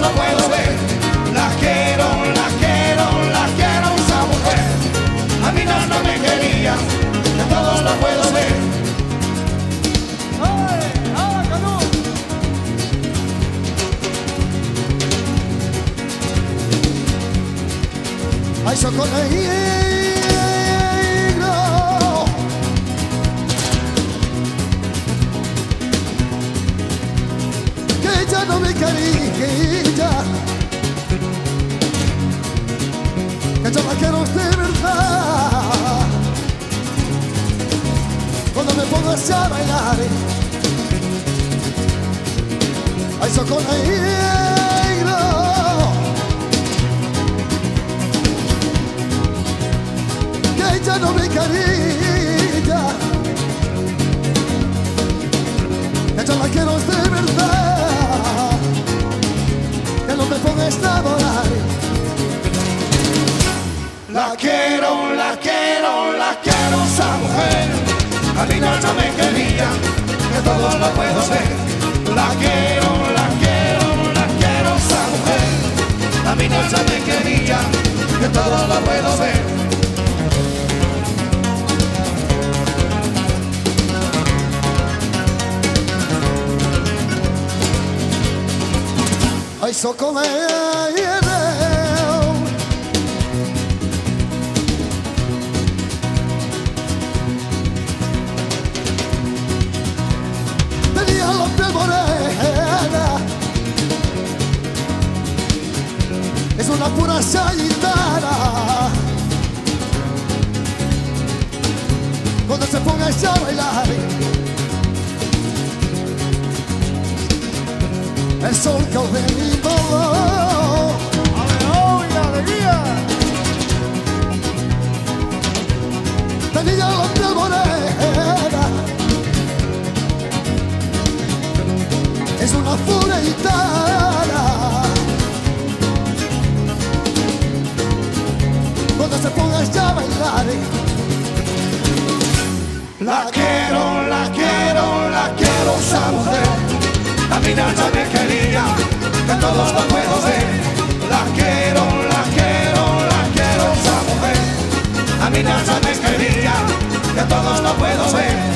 lo puedo ver. La quiero, la quiero, la quiero esa mujer. A mí no me quería, que todos lo puedo ver. Ay, socorreído, que ella no me quería, que yo la quiero de verdad. Cuando me pongas a bailar, ay, socorreído, ella no me quería, ella la quiero de verdad, que no me pongas a volar. La quiero, la quiero, la quiero esa mujer. A mí no me quería, que todo lo puedo ver. La quiero, la quiero, la quiero esa mujer. A mí no me quería, que todo lo puedo ver. Ay, socorreído, tenía la piel morena, es una pura gitana. Cuando se ponga a bailar, el sol cae en mi dolor. ¡Aleluya, alegría! Tenía la piel morena, es una pura gitana. Cuando se ponga a bailar, la quiero, la quiero, la quiero esa mujer. A mí no me quería, que todos lo puedo ver. La quiero, la quiero, la quiero esa mujer. A mí no me quería, que todos lo puedo ver.